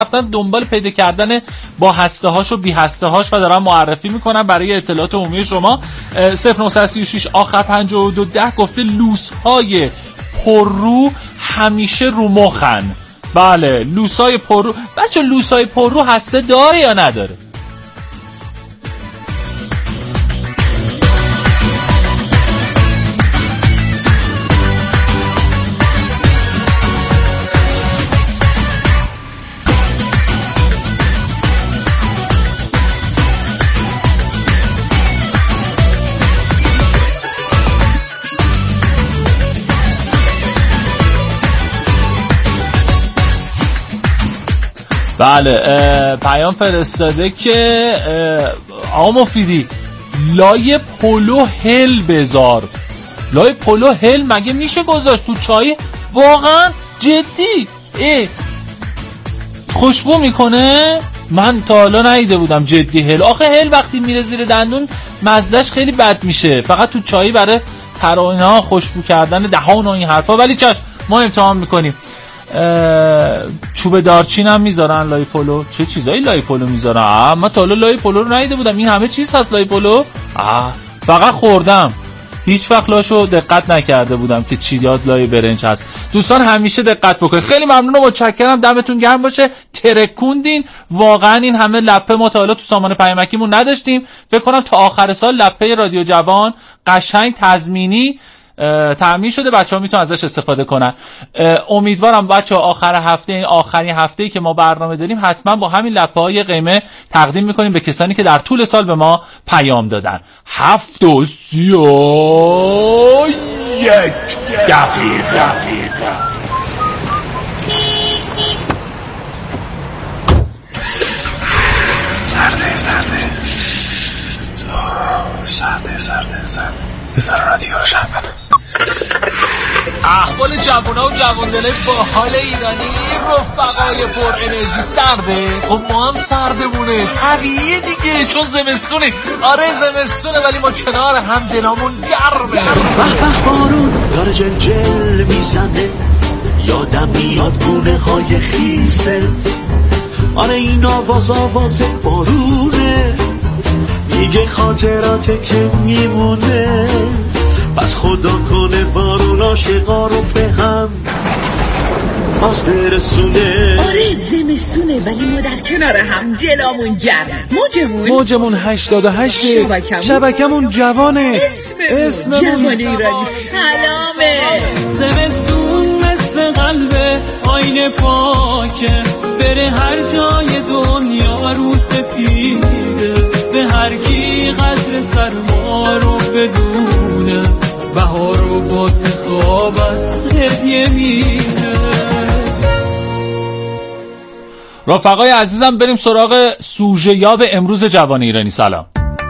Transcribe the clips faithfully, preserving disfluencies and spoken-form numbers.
رفتن دنبال پیدا کردن با هسته هاش و بی هسته هاش و دارن معرفی میکنن برای اطلاعات عمومی شما. صفر نه سه شش آخر پنجاه و دو ده گفته لوس های پررو همیشه رو مخن. بله لوس های پررو. بچه لوس های پررو هسته داره یا نداره؟ بله پیام فرستاده که آقا مفیدی لای پولو هل بذار. لای پولو هل مگه میشه گذاشت تو چای؟ واقعا جدی ای خوشبو میکنه؟ من تا حالا ندیده بودم جدی هل. آخه هل وقتی میره زیر دندون مزهش خیلی بد میشه، فقط تو چای برای ترانه خوشبو کردن دهان و این حرفا. ولی چش ما امتحان میکنیم. چوب دارچین هم میذارن لای پولو. چه چیزایی لای پولو میذارن؟ من تا حالا لای پولو رو ندیده بودم. این همه چیز هست لای پولو؟ آه فقط خوردم، هیچ وقت لاشو دقت نکرده بودم که چی یاد لای برنج هست. دوستان همیشه دقت بکنید. خیلی ممنون و متشکرم، دمتون گرم باشه، ترکوندین واقعا. این همه لپه ما تا حالا تو سامان پیامکیمون نداشتیم. فکر کنم تا آخر سال لپه رادیو جوان قشنگ تضمینی تامین شده، بچه‌ها میتونن ازش استفاده کنن. امیدوارم بچه‌ها آخر هفته، این آخرین هفته‌ای که ما برنامه داریم، حتما با همین لپه‌های قیمه تقدیم میکنیم به کسانی که در طول سال به ما پیام دادن. هفت و سی و یک دقیقه. سرده سرده سرده سرده سرده بذار رادیو رو شم کنم. احوال جوونا و جووندلای با حال ایرانی رفقای پر انرژی سرده. خب ما هم سردمونه، طبیعیه دیگه، چون زمستونه. آره زمستونه ولی ما کنار هم دلامون گرمه. به بارون داره جل جل میزنه، یادم میاد گونه های خیست. آره این آواز آواز بارونه، میگه خاطراته که میمونه. بس خدا کنه بارون عاشقا رو به هم باز برسونه. آره زمستونه ولی ما در کنار هم دلامون گرمه. موجمون موجمون هشتاد و هشت، شبکمون شبکمون جوانه، اسممون جوان ایرانی سلامه. زمستون مثل قلب آینه پاکه، بره هر جای دنیا رو سفیده. به هر کی قدر سرما رو بدونه، بهار رو با سخابت هدیه میده. رفقای عزیزم بریم سراغ سوژه یاب امروز جوان ایرانی. سلام.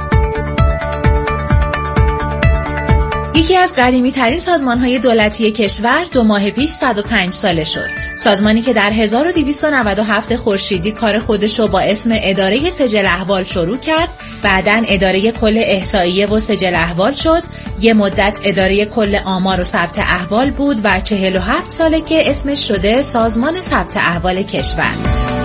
یکی از قدیمی ترین سازمان های دولتی کشور دو ماه پیش صد و پنج ساله شد. سازمانی که در هزار و دویست و نود و هفت خورشیدی کار خودش رو با اسم اداره سجل احوال شروع کرد، بعداً اداره کل احصائیه و سجل احوال شد، یه مدت اداره کل آمار و ثبت احوال بود و چهل و هفت ساله که اسمش شده سازمان ثبت احوال کشور.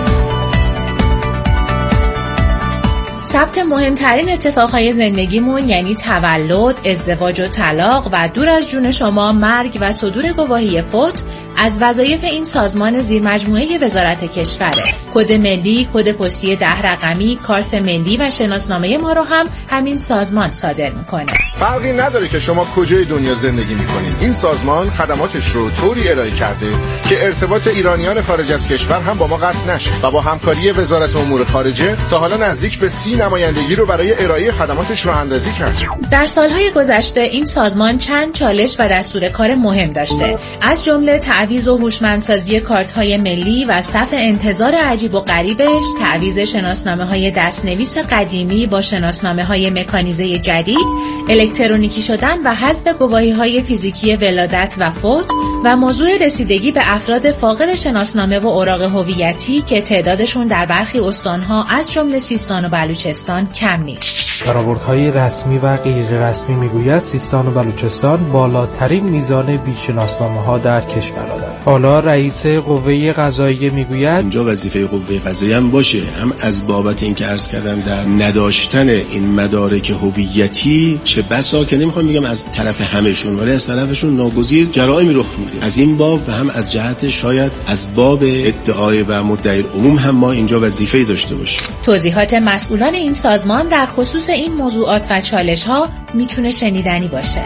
ثبت مهمترین اتفاقهای زندگیمون یعنی تولد، ازدواج و طلاق و دور از جون شما مرگ و صدور گواهی فوت از وظایف این سازمان زیر مجموعه وزارت کشوره. کد ملی، کد پستی ده رقمی، کارت ملی و شناسنامه ما رو هم همین سازمان صادر میکنه. فرقی نداره که شما کجای دنیا زندگی میکنید، این سازمان خدماتش رو طوری ارائه کرده که ارتباط ایرانیان خارج از کشور هم با ما قطع نشه و با همکاری وزارت امور خارجه تا حالا نزدیک به سی نمایندگی رو برای ارائه خدماتش راه اندازی کرده. در سالهای گذشته این سازمان چند چالش و دستور کار مهم داشته، از جمله تعویض و هوشمندسازی کارت‌های ملی و صف انتظار عجیب و غریبش، تعویض شناسنامه‌های دستنویس قدیمی با شناسنامه‌های مکانیزه جدید، الکترونیکی شدن و حذف گواهی‌های فیزیکی ولادت و فوت و موضوع رسیدگی به افراد فاقد شناسنامه و اوراق هویتی که تعدادشون در برخی استانها از جمله سیستان و بلوچستان کم نیست. برآوردهای رسمی و غیر رسمی میگوید سیستان و بلوچستان بالاترین میزان بی‌شناسنامه‌ها در کشور دارد. حالا رئیس قوه قضاییه میگوید اینجا وظیفه قوه قضاییه هم باشه، هم از بابت اینکه عرض کردم در نداشتن این مدارک هویتی، چه بسا که نمیخوام بگم از طرف همشون ولی از طرفشون ناگزیر جرائمی رخ میده. از این باب و هم از جهت شاید از باب ادعای و مدعی عموم هم ما اینجا وظیفه‌ای داشته باشیم. توضیحات مسئولان این سازمان در خصوص این موضوعات و چالش‌ها میتونه شنیدنی باشه.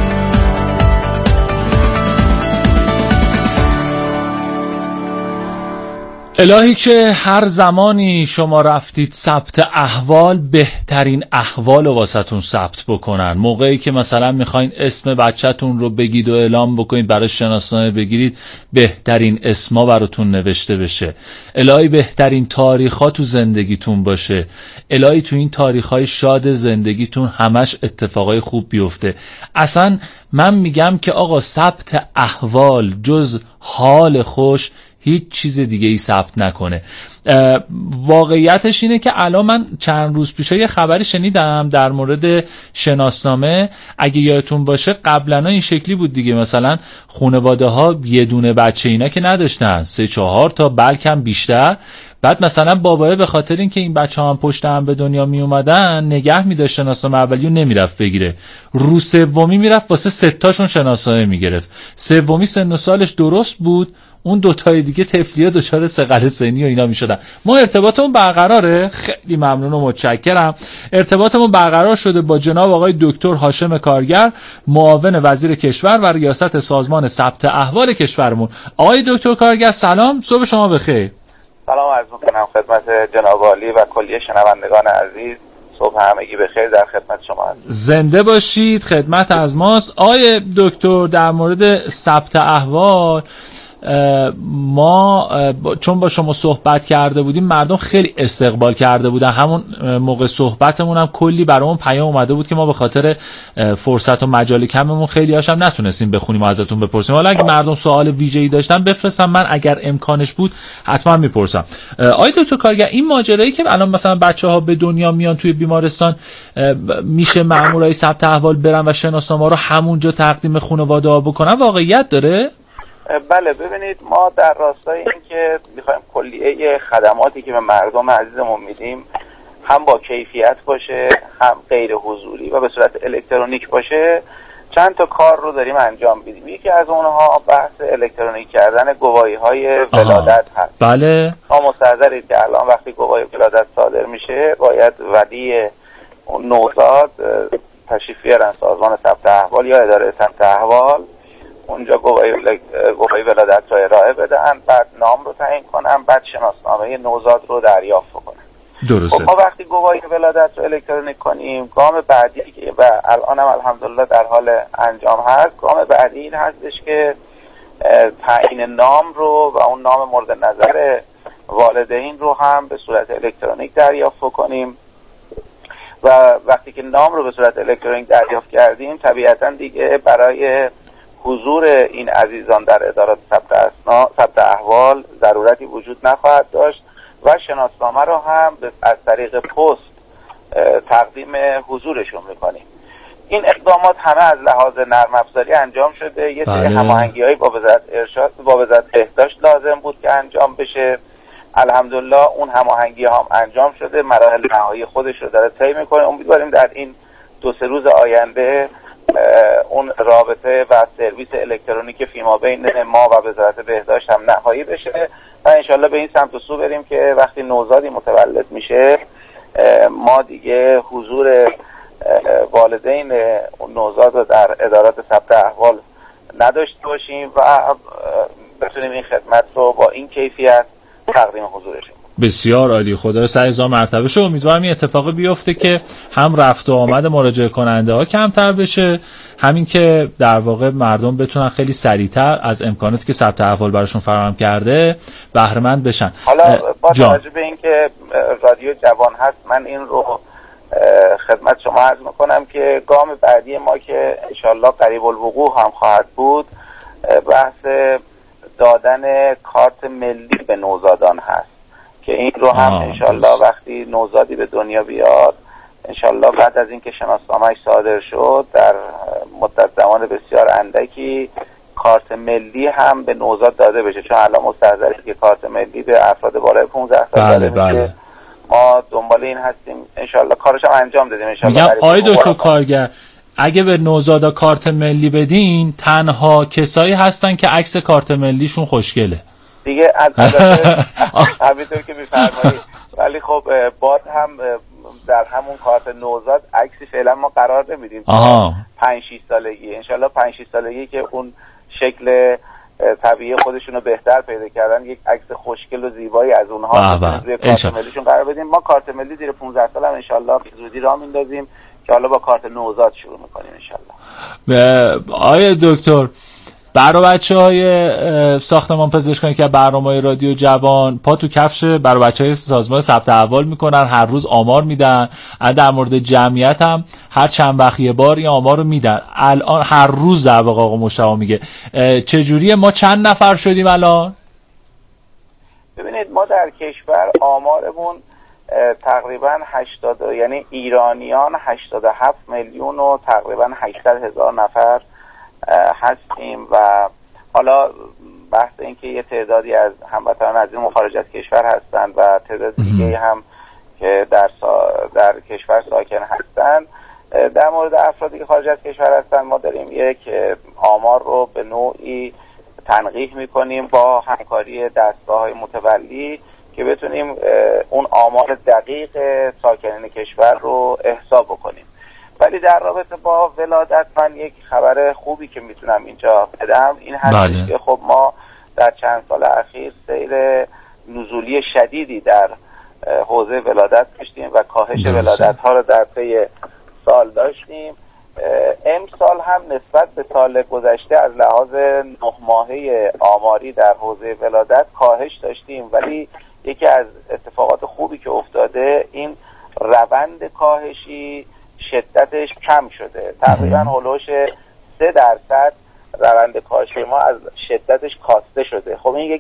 الهی که هر زمانی شما رفتید ثبت احوال، بهترین احوال واسهتون ثبت بکنن. موقعی که مثلا میخواین اسم بچه‌تون رو بگید و اعلام بکنید، برای شناسنامه بگیرید، بهترین اسما براتون نوشته بشه. الهی بهترین تاریخ‌ها تو زندگیتون باشه. الهی تو این تاریخ‌های شاد زندگیتون همش اتفاقای خوب بیفته. اصلا من میگم که آقا ثبت احوال جز حال خوش هیچ چیز دیگه ای ثبت نکنه. واقعیتش اینه که الان من چند روز پیش یه خبری شنیدم در مورد شناسنامه. اگه یادتون باشه قبلا این شکلی بود دیگه، مثلا خانواده ها یه دونه بچه اینا که نداشتن، سه چهار تا بلکه بیشتر. بعد مثلا بابایه به خاطر اینکه این بچه ها هم پشت هم به دنیا می اومدن نگه می داشت، شناسنامه اولیو نمیرفت بگیره، رو سومی میرفت واسه سه تاشون شناسنامه میگرفت. سومی سن و سالش درست بود، اون دوتای دیگه طفلیه دچار صقل سنی و اینا میشدن. ما ارتباطمون برقراره. خیلی ممنون و متشکرم. ارتباطمون برقرار شده با جناب آقای دکتر هاشم کارگر، معاون وزیر کشور و ریاست سازمان ثبت احوال کشورمون. آقای دکتر کارگر سلام، صبح شما بخیر. سلام عرض می‌کنم خدمت جناب عالی و کلیه شنوندگان عزیز. صبح همگی بخیر، در خدمت شما هستم. زنده باشید، خدمت از ماست. آقای دکتر در مورد ثبت احوال ما چون با شما صحبت کرده بودیم مردم خیلی استقبال کرده بودن. همون موقع صحبتمون هم کلی برامون پیام اومده بود که ما به خاطر فرصت و مجال کممون خیلی هاشم نتونستیم بخونیم و ازتون بپرسیم. حالا اگه مردم سوال ویژه‌ای داشتن بفرستم، من اگر امکانش بود حتما میپرسم. آقای دکتر کارگر، این ماجرایی که الان مثلا بچه‌ها به دنیا میان توی بیمارستان، میشه مامورای ثبت احوال برن و شناسنامه رو همونجا تقدیم خانواده‌ها بکنن، واقعیت داره؟ بله، ببینید ما در راستای این که میخوایم کلیه خدماتی که به مردم عزیزمون میدیم هم با کیفیت باشه، هم غیر حضوری و به صورت الکترونیک باشه، چند تا کار رو داریم انجام میدیم. یکی از اونها بحث الکترونیک کردن گواهی های ولادت هست. بله. ما مستحضرید که الان وقتی گواهی ولادت صادر میشه باید ولی نوزاد تشریف بیارن سازمان ثبت احوال یا اداره ثبت احوال، اونجا گواهی گواهی ولادت رو ارائه بدن، بعد نام رو تعیین کنن، بعد شناسنامه نوزاد رو دریافت کنن. درسته. ما وقتی گواهی ولادت رو الکترونیک کنیم، گام بعدی که و الان هم الحمدلله در حال انجام هست، گام بعدی این هستش که تعیین نام رو و اون نام مورد نظر والدین رو هم به صورت الکترونیک دریافت کنیم. و وقتی که نام رو به صورت الکترونیک دریافت کردیم، طبیعتاً دیگه برای حضور این عزیزان در ادارات ثبت احوال ضرورتی وجود نخواهد داشت و شناسنامه رو هم از طریق پست تقدیم حضورشون میکنیم. این اقدامات همه از لحاظ نرم افزاری انجام شده. یه سری هماهنگی‌های با وزارت ارشاد با وزارت بهداشت لازم بود که انجام بشه. الحمدلله اون هماهنگی هم انجام شده، مراحل نهایی خودش رو داره طی میکنه. امیدواریم در این دو سه روز آینده اون رابطه و سرویس الکترونیک فیما بین ما و وزارت بهداشت هم نهایی بشه و انشالله به این سمت و سو بریم که وقتی نوزادی متولد میشه ما دیگه حضور والدین اون نوزاد رو در ادارات ثبت احوال نداشته باشیم و بتونیم این خدمت رو با این کیفیت تقدیم حضورشیم. بسیار عالی، خدا رو سر هزار مرتبه شه. امیدوارم این اتفاقی بیفته که هم رفت و آمد مراجعه کننده ها کمتر بشه، همین که در واقع مردم بتونن خیلی سریعتر از امکاناتی که ثبت احوال براشون فراهم کرده بهره مند بشن. حالا با توجه به اینکه رادیو جوان هست، من این رو خدمت شما عرض میکنم که گام بعدی ما که انشالله قریب الوقوع هم خواهد بود، بحث دادن کارت ملی به نوزادان هست که این رو هم انشالله وقتی نوزادی به دنیا بیاد انشالله بعد از اینکه شناسنامه‌اش صادر شد در مدت زمان بسیار اندکی کارت ملی هم به نوزاد داده بشه، چون الان مستحضره که کارت ملی به افراد بالای پانزده سال داده میشه. بله. ما دنبال این هستیم انشالله کارش هم انجام دادیم انشالله. میگم آقای دکتر کارگر اگه به نوزادا کارت ملی بدین تنها کسایی هستن که عکس کارت ملیشون خوشگله دیگه، همینطور که میفرمایید. ولی خب باز هم در همون کارت نوزاد عکسی فعلا ما قرار نمیدیم پنج شش سالگی، انشالله پنج شش سالگی که اون شکل طبیعی خودشونو بهتر پیدا کردن یک عکس خوشگل و زیبایی از اونها روی کارت ملیشون قرار بدیم. ما کارت ملی زیر پانزده سال هم انشالله به زودی راه میندازیم که حالا با کارت نوزاد شروع میکنیم انشالله. آقای دکتر برای بچه های ساختمان پزشکانی که برنامه رادیو جوان پا تو کفش برای بچه های سازمان ثبت احوال میکنن، هر روز آمار میدن، در مورد جمعیت هم هر چند وقت یه بار این آمار رو میدن. الان هر روز در واقع آقا مشتاق میگه چجوریه ما چند نفر شدیم الان؟ ببینید ما در کشور آمارمون تقریبا هشتاد یعنی ایرانیان هشتاد و هفت میلیون و تقریبا هشتصد هزار نفر هستیم و حالا بحث این که یه تعدادی از هموطنان از این خارج از کشور هستند و تعداد دیگه هم که در سا... در کشور ساکن هستند. در مورد افرادی که خارج از کشور هستند ما داریم یک آمار رو به نوعی تنقیح میکنیم با همکاری دستگاه‌های متولی که بتونیم اون آمار دقیق ساکنین کشور رو احساب بکنیم. ولی در رابطه با ولادت من یک خبر خوبی که میتونم اینجا بدم این هست که خب ما در چند سال اخیر سیر نزولی شدیدی در حوزه ولادت داشتیم و کاهش ولادت ها رو در طی سال داشتیم. امسال هم نسبت به سال گذشته از لحاظ نه ماهه آماری در حوزه ولادت کاهش داشتیم، ولی یکی از اتفاقات خوبی که افتاده این روند کاهشی شدتش کم شده، تقریبا هلوش سه درصد روند کاهش ما از شدتش کاسته شده. خب این یک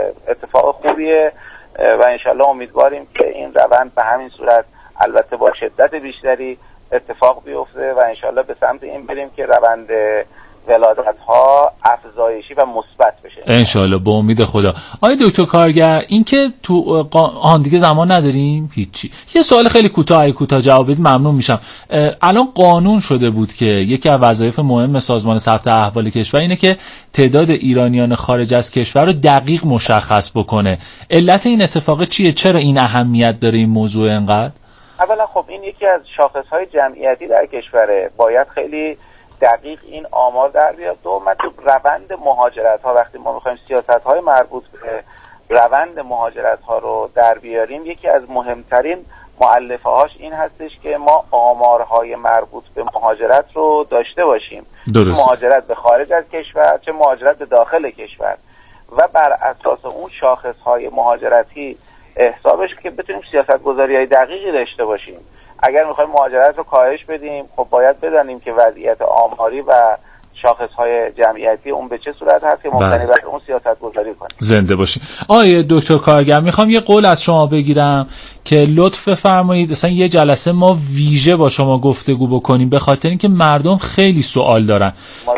اتفاق خوبیه و انشالله امیدواریم که این روند به همین صورت البته با شدت بیشتری اتفاق بیفته و انشالله به سمت این بریم که روند ولادت ها افزایشی و مثبت بشه انشالله به امید خدا. آقای دکتر کارگر این که تو آن دیگه زمان نداریم هیچی، یه سوال خیلی کوتاه اگه کوتاه جواب بدید ممنون میشم. الان قانون شده بود که یکی از وظایف مهم سازمان ثبت احوال کشور اینه که تعداد ایرانیان خارج از کشور رو دقیق مشخص بکنه. علت این اتفاق چیه؟ چرا این اهمیت داره این موضوع انقدر؟ اولا خب این یکی از شاخص‌های جمعیتی در کشوره، باید خیلی دقیق این آمار در بیاد. دوم تو روند مهاجرت ها وقتی ما میخوایم سیاست های مربوط به روند مهاجرت ها رو در بیاریم یکی از مهمترین مؤلفه هاش این هستش که ما آمارهای مربوط به مهاجرت رو داشته باشیم، درست. مهاجرت به خارج از کشور چه مهاجرت به داخل کشور و بر اساس اون شاخص های مهاجرتی حسابش که بتونیم سیاست گذاری های دقیقی داشته باشیم. اگر میخوایم مهاجرت رو کاهش بدیم خب باید بدانیم که وضعیت آماری و شاخص‌های جمعیتی اون به چه صورت هست که مبتنی بر اون سیاست گذاری کنیم. زنده باشین. آقای دکتر کارگر میخوام یه قول از شما بگیرم که لطف فرمایید مثلا یه جلسه ما ویژه با شما گفتگو بکنیم به خاطر اینکه مردم خیلی سوال دارن.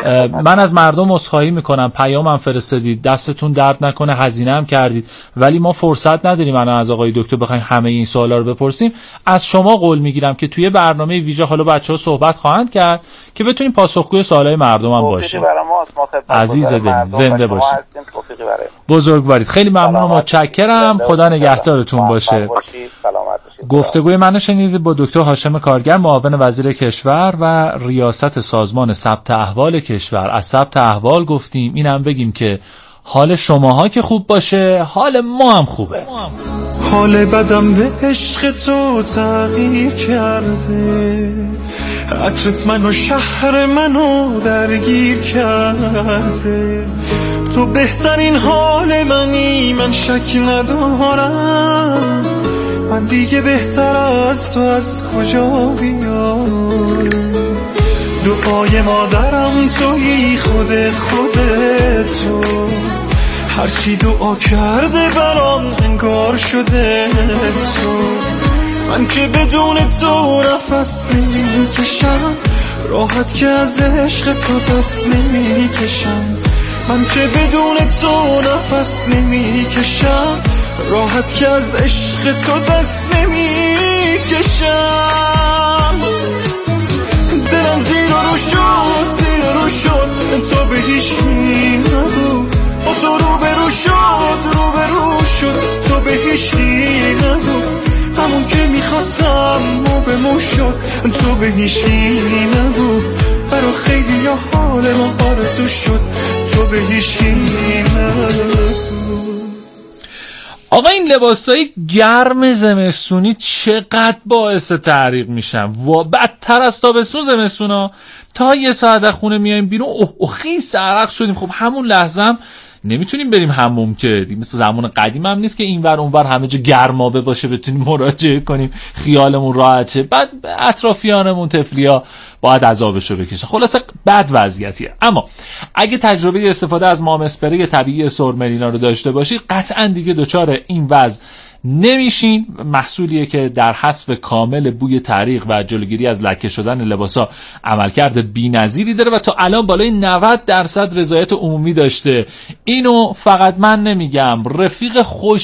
من از مردم عذرخواهی میکنم، پیامم فرستادید، دستتون درد نکنه، هزینه هم کردید، ولی ما فرصت نداریم الان از آقای دکتر بخوایم همه این سوالا رو بپرسیم. از شما قول میگیرم که توی برنامه ویژه حالا بچه‌ها صحبت خواهند کرد که بتونیم پاسخگوی سوالای مردم هم باشیم. عزیز دل زنده باشید. بزرگوارید. خیلی ممنون و متشکرم. خدا نگهدارتون باشه. گفتگوی منو شنیدید با دکتر هاشم کارگر، معاون وزیر کشور و ریاست سازمان ثبت احوال کشور. از ثبت احوال گفتیم، اینم بگیم که حال شماها که خوب باشه حال ما هم خوبه. حال بدم به عشق تو تغییر کرده، عطرت منو شهر منو درگیر کرده، تو بهترین حال منی من شک ندارم، من دیگه بهتر از تو از کجا بیام، دعای مادرم تویی، خود خودتو هرچی دعا کرده برام انگار شده تو. من که بدون تو نفس نمیکشم، راحت که از عشق تو دست نمیکشم. من که بدون تو نفس نمیکشم، راحت که از عشق تو دست نمیکشم. دلم زیر رو شد، زیر رو شد، تو به هیچکی نگو. با تو رو برو شد، رو برو شد، تو به هیچکی نگو. همون که میخواستم مو به مو شد، تو به هیچکی نگو. برا خیلی یا حال ما آرزو شد، تو به هیچکی نگو. آقا این لباسای گرم زمستونی چقدر باعث تعریق میشن و بدتر از تابستون زمستونا. تا یه ساعت از خونه میایم بیرون، اوه اوه خیلی سرق شدیم. خب همون لحظه هم نمیتونیم بریم حموم که مثل زمان قدیم هم نیست که اینور اونور همه جا گرمابه باشه بتونیم مراجعه کنیم خیالمون راحت شه. بعد اطرافیانمون طفلیا باید عذابشو بکشن. خلاصه بد وضعیتیه. اما اگه تجربه استفاده از مام اسپری طبیعی سورملینا رو داشته باشید، قطعا دیگه دچار این وضع نمیشین. محصولیه که در حذف کامل بوی تعریق و جلوگیری از لکه شدن لباسا عملکرد بی‌نظیری داره و تا الان بالای نود درصد رضایت عمومی داشته. اینو فقط من نمیگم، رفیق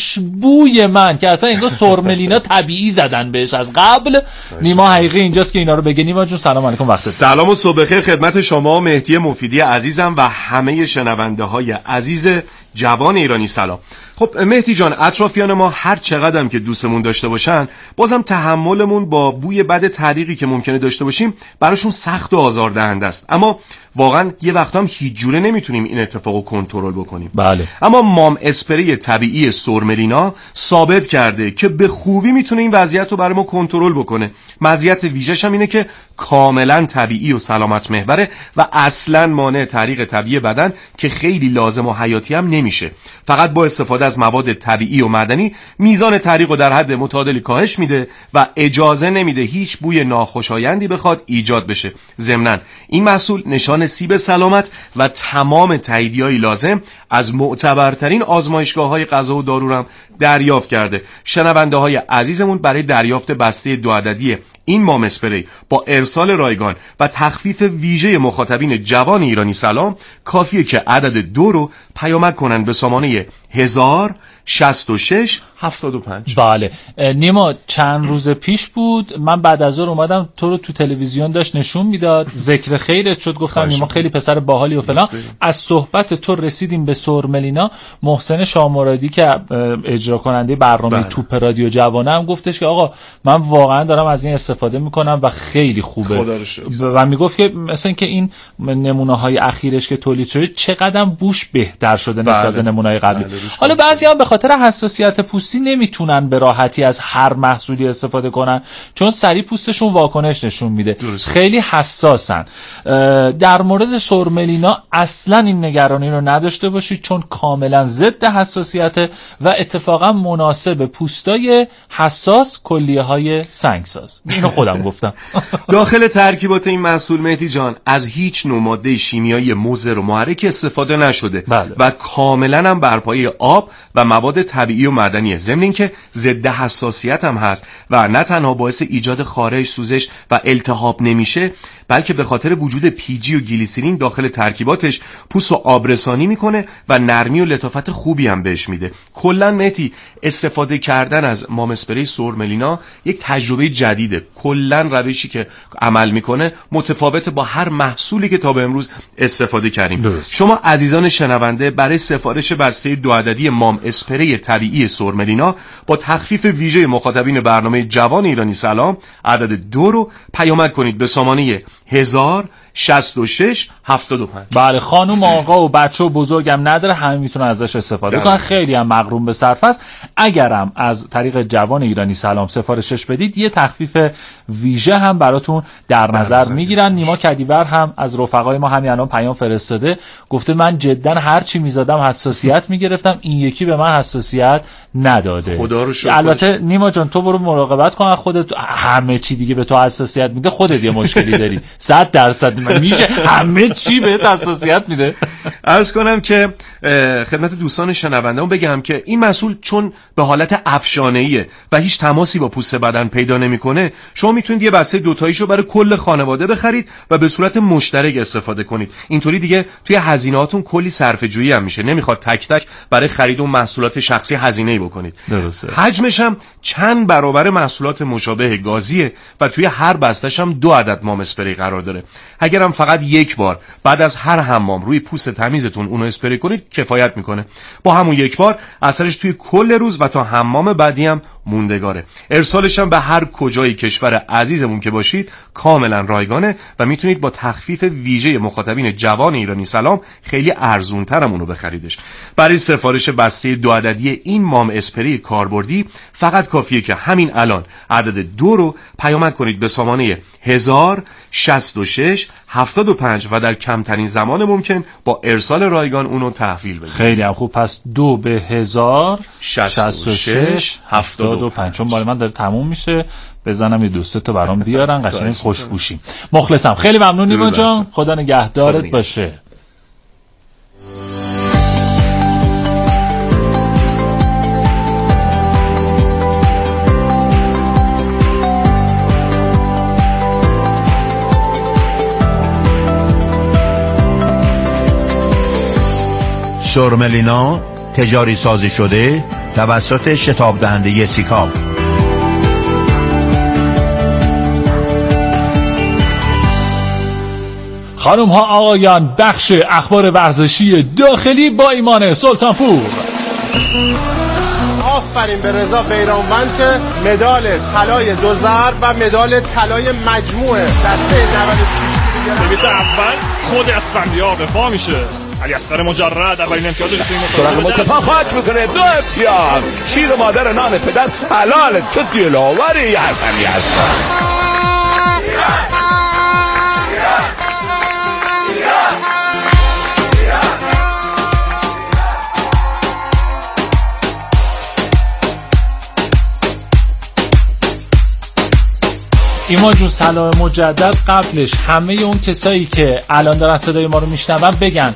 خوشبوی من که اصلا انگار سورملینا طبیعی زدن بهش از قبل، نیما حقیقی اینجاست که اینا رو بگه. نیما جون سلام علیکم. وقت سلام و صبح بخیر خدمت شما مهدی مفیدی عزیزم و همه شنونده های عزیز جوان ایرانی سلام. خب مهدی جان، اطرافیان ما هر چقدرم که دوستمون داشته باشن، بازم تحملمون با بوی بد تعریقی که ممکنه داشته باشیم براشون سخت و آزاردهنده است. اما واقعا یه وقتا هم هیچ جوره نمیتونیم این اتفاقو کنترل بکنیم. بله. اما مام اسپری طبیعی سورملینا ثابت کرده که به خوبی میتونه این وضعیت رو برای ما کنترل بکنه. مزیت ویژه‌ش هم اینه که کاملا طبیعی و سلامت محوره و اصلا مانع تعریق طبیعی بدن که خیلی لازم و حیاتی هم نمیشه. فقط با استفاده از مواد طبیعی و معدنی میزان تعریق رو در حد متعادلی کاهش میده و اجازه نمیده هیچ بوی ناخوشایندی بخواد ایجاد بشه. ضمناً این محصول نشان سیب سلامت و تمام تاییدیای لازم از معتبرترین آزمایشگاه‌های غذا و دارو هم دریافت کرده. شنونده های عزیزمون برای دریافت بسته دو عددی این مام اسپری با ارسال رایگان و تخفیف ویژه مخاطبین جوان ایرانی سلام کافیه که عدد دو رو پیامک کنن به سامانه هزار شصت و شش هفتاد و پنج. بله نیما، چند روز پیش بود من بعد از ظهر اومدم تو رو تو تلویزیون داشت نشون میداد، ذکر خیرت شد، گفتم نیما خیلی پسر باحالی و فلان. از صحبت تو رسیدیم به سورملینا. محسن شامرادی که اجرا کننده برنامه بله. توپ رادیو جوانه هم گفتش که آقا من واقعا دارم از این استفاده میکنم و خیلی خوبه و میگفت که مثلا که این نمونه های اخیرش که تولید شده چقدر بوش بهتر شده نسبت به بله. نمونه های قبلی. بله. حالا بعضیا به خاطر حساسیت پوستی نمیتونن به راحتی از هر محصولی استفاده کنن چون سریع پوستشون واکنش نشون میده. درست. خیلی حساسن. در مورد سورملینا اصلا این نگرانی رو نداشته باشید چون کاملا ضد حساسیت و اتفاقا مناسب پوستای حساس، کلیه های سنگساز. اینو خودم گفتم. داخل ترکیبات این محصول مهدی جان از هیچ نوع ماده شیمیایی مضر و محرک استفاده نشده. بله. و کاملا هم بر پایه آب و مواد طبیعی و معدنیه. ضمن اینکه ضد حساسیت هم هست و نه تنها باعث ایجاد خارش، سوزش و التهاب نمیشه، بلکه به خاطر وجود پی جی و گلیسرین داخل ترکیباتش پوست رو آبرسانی میکنه و نرمی و لطافت خوبی هم بهش میده. کلا مهدی استفاده کردن از مام اسپری سورملینا یک تجربه جدیده. کلا روشی که عمل میکنه متفاوت با هر محصولی که تا به امروز استفاده کردیم. درست. شما عزیزان شنونده برای سفارش بسته دو عددی مام اسپری طبیعی سورملینا با تخفیف ویژه مخاطبین برنامه جوان ایرانی سلام عدد دو رو پیامک کنید به سامانه هزار شصت و شش هفتاد و پنج. بله، خانم آقا و بچه و بزرگم نداره، همه میتونن ازش استفاده کنن. خیلی هم مغروم به صرفه است. اگرم از طریق جوان ایرانی سلام سفارشش بدید یه تخفیف ویژه هم براتون در نظر میگیرن. نیما کدیور هم از رفقای ما همین الان پیام فرستاده، گفته من جدا هر چی میزدم حساسیت میگرفتم، این یکی به من حساسیت نداده. خدا رو شکر. البته نیما جان تو برو مراقبت کن، خودت همه چی دیگه به تو حساسیت میده، خودت یه مشکلی داری. صد درصد میشه همه چی بهت حساسیت میده. عرض کنم که خدمت دوستان شنونده‌ام بگم که این محصول چون به حالت افشانه‌ایه و هیچ تماسی با پوست بدن پیدا نمی‌کنه، شما میتونید یه بسته دوتاییشو برای کل خانواده بخرید و به صورت مشترک استفاده کنید. اینطوری دیگه توی هزینه‌هاتون کلی صرفه‌جویی هم میشه. نمیخواد تک تک برای خرید اون محصولات شخصی هزینه‌ای بکنید. درسته. حجمش هم چند برابر محصولات مشابه گازیه و توی هر بسته‌ش هم دو عدد مام اسپری قرار داره. اگرم فقط یک بار بعد از هر حمام روی پوست تمیزتون اونو اسپری کنید کفایت میکنه. با همون یک بار اثرش توی کل روز و تا حمام بعدی هم موندگاره. ارسالش هم به هر کجای کشور عزیزمون که باشید کاملا رایگانه و میتونید با تخفیف ویژه مخاطبین جوان ایرانی سلام خیلی ارزون‌تر هم اونو بخریدش. برای سفارش بسته دو عددی این مام اسپری کاربردی فقط کافیه که همین الان عدد دو رو پیامک کنید به سامانه هزار شصت و شش هفتاد و پنج و در کمترین زمان ممکن با ارسال رایگان اونو تحویل بدید. خیلی هم خوب. پس دو به هزار شصت و شش هفتاد و پنج. چون برای من داره تموم میشه بزنم یه دو سه تا برام بیارن قشنگ خوشبوشیم. مخلصم. خیلی ممنون نیما جان. خدا نگهدارت باشه. سرملینا تجاری سازی شده توسط شتاب دهنده سیکاب. خانم ها آقایان، بخش اخبار ورزشی داخلی با ایمان سلطانپور. آفرین به رضا بیرانوند که مدال طلای دو ضرب و مدال طلای مجموعه دسته نود و شش کیلوگرم. نویس اول خود اسفندیار به پا میشه. علی اصغر مجرد اولین امتیاز رو توی مسابقه متفاق خاک میکنه. دو امتیاز. شیر مادر نان پدر حلاله. چه دلاوری حسنی هست. ایمان جون سلام مجدد. قبلش همه اون کسایی که الان دارن صدای ما رو میشنون بگن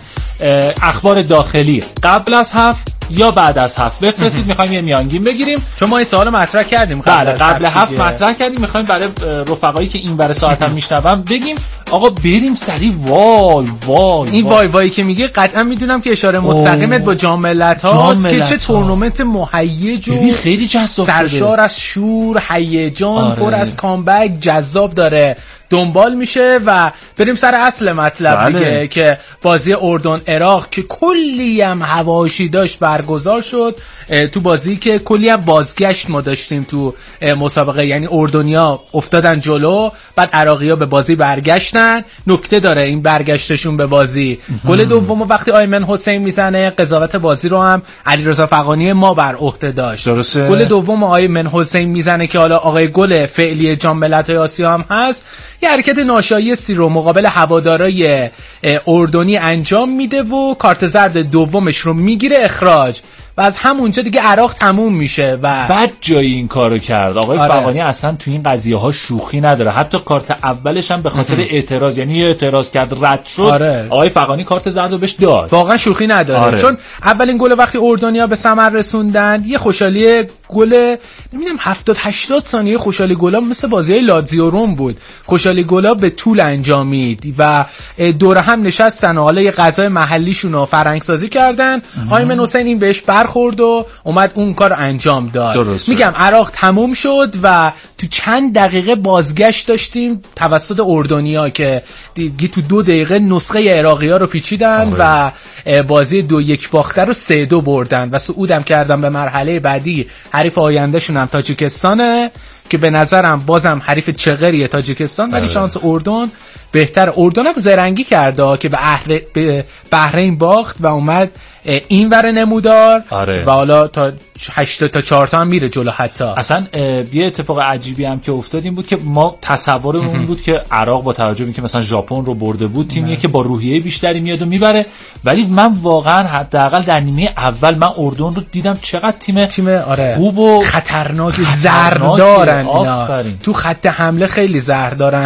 اخبار داخلی قبل از هفت یا بعد از هفت بفرستید. میخوایم یه میانگین بگیریم چون ما این سوالو مطرح کردیم قبل بله قبل هفت مطرح کردیم. میخوایم برای رفقایی که این برای ساعت هم میشنون بگیم آقا بریم سریع. وای وای این وای وای که میگه قطعا میدونم که اشاره مستقیمت با جام ملت هاست که چه تورنمنت مهیج و خیلی جذاب سرشار از شور هیجان آره. پر از کامبک جذاب داره دنبال میشه. و بریم سر اصل مطلب بله. دیگه که بازی اردن عراق که کلی هم حواشی داشت برگزار شد. تو بازی که کلی هم بازگشت ما داشتیم تو مسابقه، یعنی اردنیا افتادن جلو بعد عراقی‌ها به بازی برگشتن. نکته داره این برگشتشون به بازی. گل دوم وقتی آیمن حسین میزنه قضاوت بازی رو هم علیرضا فغانی ما بر عهده داشت. گل دوم آیمن حسین میزنه که حالا آقای گل فعلی جام ملت‌های آسیا هم هست. یه حرکت ناشایستی رو مقابل هوادارای اردنی انجام میده و کارت زرد دومش رو میگیره اخراج و از همونجا دیگه عراق تموم میشه. و بعد جایی این کارو کرد آقای آره. فغانی اصلا تو این قضیه ها شوخی نداره. حتی کارت اولش هم به خاطر اعتراض، یعنی یه اعتراض کرد رد شد آره. آقای فغانی کارت زرد رو بهش داد. واقعا شوخی نداره آره. چون اولین گل وقتی اردنیا به ثمر رسوندن یه خوشحالی گل نمیدونم هفتاد هشتاد ثانیه خوشحالی گلا مثل بازیای لاتزیو روم بود. خوشحالی گلا به طول انجامید و دور هم نشستن و حالا یه غذای محلیشون رو فرهنگ سازی کردن. آیمن حسین این بهش برخورد و اومد اون کار انجام داد. درست میگم عراق تموم شد و تو چند دقیقه بازگشت داشتیم توسط اردنیا که دیگه تو دو دقیقه نسخه عراقی‌ها رو پیچیدن آره. و بازی دو یک باخته رو سه دو بردن و صعودم کردن به مرحله بعدی. حریف آیندهشون هم تاجیکستانه که به نظرم بازم حریف چغریه تاجیکستان، ولی شانس اردن بهتر. اردن هم زرنگی کرده که به بحرین باخت و اومد این ور نمودار آره. و حالا تا هشت تا چهار تا هم میره جلو. حتی اصلا یه اتفاق عجیبی هم که افتاد این بود که ما تصورمون این بود که عراق با توجه به که مثلا ژاپن رو برده بود تیمیه که با روحیه بیشتری میاد و میبره، ولی من واقعا حداقل در نیمه اول من اردن رو دیدم چقدر تیم تیم آره خوب و خطرناک زهر دارن اینا. تو خط حمله خیلی زهر دارن.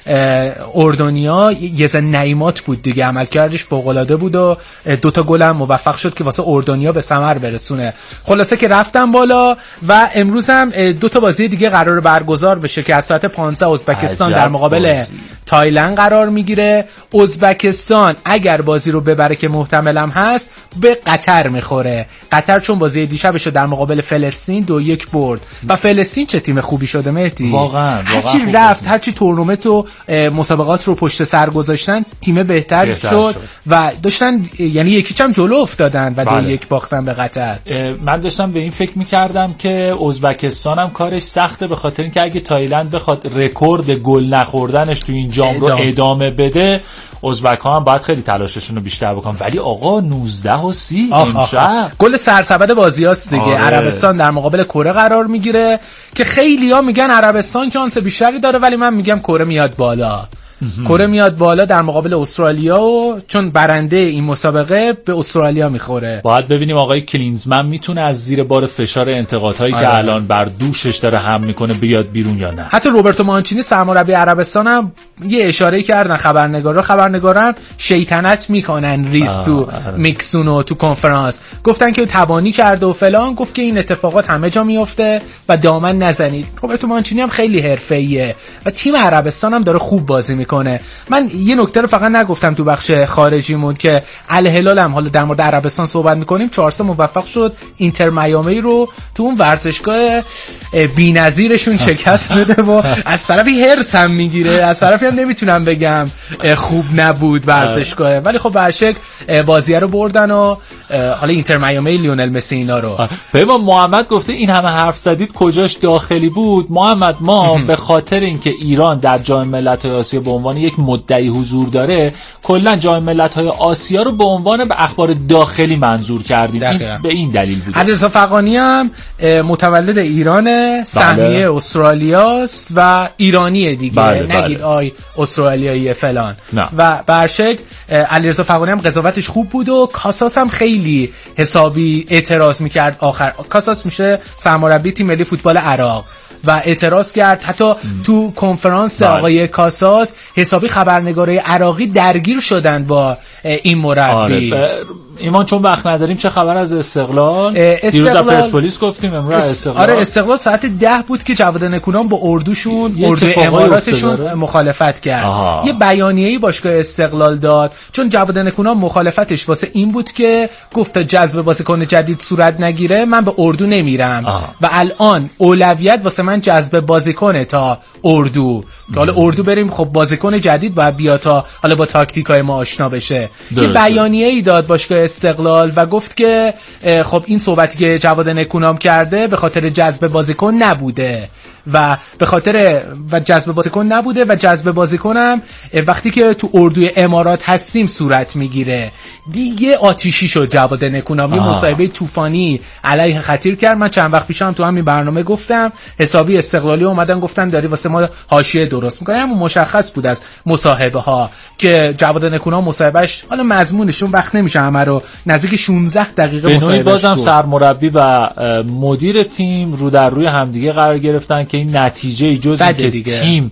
اردنیا یه زن نعیمات بود دیگه، عملکردش فوق‌العاده بود و دو تا گل هم موفق شد که واسه اردنیا به ثمر برسونه. خلاصه که رفتن بالا و امروز هم دو تا بازی دیگه قرار برگزار بشه که از ساعت پانزده ازبکستان در مقابل بازی. تایلند قرار میگیره. ازبکستان اگر بازی رو ببره که محتملم هست به قطر میخوره. قطر چون بازی دیشبشو در مقابل فلسطین دو یک برد و فلسطین چه تیم خوبی شده مهدی، واقعا هرچی رفت هرچی تورنمنت و مسابقات رو پشت سر گذاشتن تیم بهتر, بهتر شد. شد و داشتن یعنی یکیچ هم جلو افتادن و بله. دو یک باختن به قطر. من داشتم به این فکر میکردم که ازبکستان هم کارش سخته به خاطر اینکه اگه تایلند بخواد رکورد گل نخوردنش تو این جام رو ادامه بده ازبک ها هم باید خیلی تلاششون رو بیشتر بکنن. ولی آقا نوزده و سی امشب گل سرسبد بازیاست دیگه. آره. عربستان در مقابل کره قرار میگیره که خیلی ها میگن عربستان شانس بیشتری داره ولی من میگم کره میاد بالا. کره میاد بالا در مقابل استرالیا و چون برنده این مسابقه به استرالیا میخوره. باید ببینیم آقای کلینزمن میتونه از زیر بار فشار انتقادهایی آره. که الان بر دوشش داره هم میکنه بیاد بیرون یا نه. حتی روبرتو مانچینی سرمربی عربستان هم یه اشاره کردن خبرنگارا خبرنگاران شیطنت میکنن ریس تو میکسونو تو کنفرانس گفتن که تبانی کرده و فلان، گفت که این اتفاقات همه جا میفته و دامن نزنید. روبرتو مانچینی هم خیلی حرفه‌ایه و تیم عربستان هم داره خوب بازی میکنه. من یه نکته رو فقط نگفتم تو بخش خارجیمون که الهلال هم حالا در مورد عربستان صحبت میکنیم چهار سه موفق شد اینتر میامی رو تو اون ورزشگاه بی‌نظیرشون شکست بده و از طرفی هرس هم میگیره، از طرفی هم نمیتونم بگم خوب نبود ورزشگاه، ولی خب برشک بازی رو بردن و حالا اینتر میامی لیونل مسی اینا رو. پیمان محمد گفته این همه حرف زدید کجاش داخلی بود؟ محمد ما به خاطر اینکه ایران در جام ملت‌های آسیا به عنوان یک مدعی حضور داره کلا جام ملت‌های آسیا رو به عنوان به اخبار داخلی منظور کردیم. این به این دلیل بود. علیرضا فغانی هم متولد ایرانه، سهمیه بله. استرالیاست و ایرانیه دیگه. بله نگید بله. آی استرالیایی فلان نه. و برشک علیرضا فغانی هم قضاوتش خوب بود و کاساس هم خیلی حسابی اعتراض میکرد. آخر کاساس میشه سرمربی تیم ملی فوتبال عراق و اعتراض کرد. حتی ام. تو کنفرانس بله. آقای کاساس حسابی خبرنگارای عراقی درگیر شدن با این مربی. آره. ایمان چون وقت نداریم چه خبر از استقلال؟ استقلال دیروز پرسپولیس گفتیم امروز اس... استقلال. آره استقلال ساعت ده بود که جواد نکونام با اردوشون اردو اماراتشون مخالفت کرد. آها. یه بیانیه‌ای باشگاه استقلال داد چون جواد نکونام مخالفتش واسه این بود که گفت جذب بازیکن جدید صورت نگیره من به اردو نمیرم. آها. و الان اولویت واسه من جذب بازیکنه تا اردو که حالا اردو بریم خب بازیکن جدید باید بیاد تا حالا با تاکتیکای ما آشنا بشه. یه بیانیه‌ای داد باشگاه استقلال و گفت که خب این صحبتی که جواد نکونام کرده به خاطر جذب بازیکن نبوده و به خاطر و جذب بازیکن نبوده و جذب بازیکنم وقتی که تو اردوی امارات هستیم صورت میگیره. دیگه آتیشی شد جواد نکونامی، مصاحبه طوفانی علیه خطیر کرد. من چند وقت پیشم تو همین برنامه گفتم حسابی استقلالی اومدن گفتن داری واسه ما حاشیه درست می‌کنی. همون مشخص بود از مصاحبه ها که جواد نکونام مصاحبهش حالا مضمونشون وقت نمیشه همه رو نزدیک شانزده دقیقه مصاحبه بازم سرمربی و مدیر تیم رو در روی همدیگه قرار گرفتن که این نتیجه جز اینکه تیم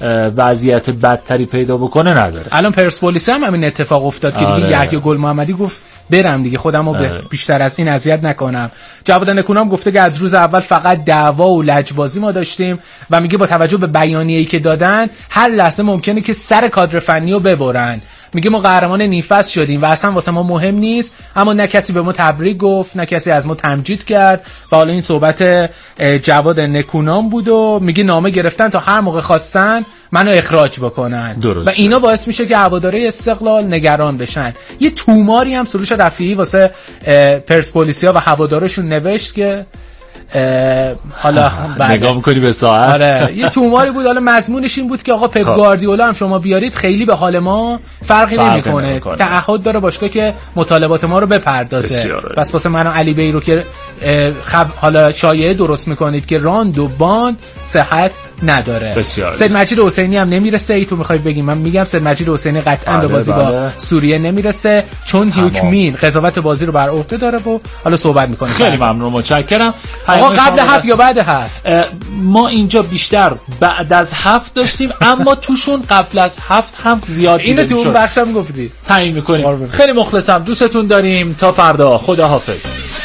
وضعیت بدتری پیدا بکنه نداره. الان پرسپولیس هم همین اتفاق افتاد که دیگه یحیی گل محمدی گفت برم دیگه خودمو بیشتر از این اذیت نکنم. جواد نکونام گفته که از روز اول فقط دعوا و لجبازی ما داشتیم و میگه با توجه به بیانیه‌ای که دادن هر لحظه ممکنه که سر کادر فنی رو ببرن. میگه ما قهرمان نیفس شدیم و اصلا واسه ما مهم نیست، اما نه کسی به ما تبریک گفت نه کسی از ما تمجید کرد. و حالا این صحبت جواد نکونام بود و میگه نامه گرفتن تا هر موقع خواستن منو اخراج بکنن. درست. و اینا باعث میشه که هواداره استقلال نگران بشن. یه توماری هم سروش رفیعی واسه پرسپولیسیا و هوادارشون نوشت که حالا نگاه میکنی به ساعت. آره یه توماری بود. حالا مضمونش این بود که آقا پپ گواردیولا هم شما بیارید خیلی به حال ما فرقی نمیکنه، تعهد داره باشگاه که مطالبات ما رو بپردازه. پس واسه من و علی بی رو که خب حالا شایعه درست میکنید که راند و باند صحت نداره. بسیار. سید مجید حسینی هم نمیرسه. ای تو میخوای بگی من میگم سید مجید حسینی قطعا به بازی بله. با سوریه نمیرسه چون هیوکمین قضاوت بازی رو بر عهده داره و حالا صحبت میکنه. خیلی ممنون متشکرم. آقا قبل هفت یا بعد هفت؟ ما اینجا بیشتر بعد از هفت داشتیم اما توشون قبل از هفت هم زیاد اینو تو اون بخشم گفتی تعیین میکنیم. خیلی مخلصم، دوستتون داریم، تا فردا، خدا حافظ.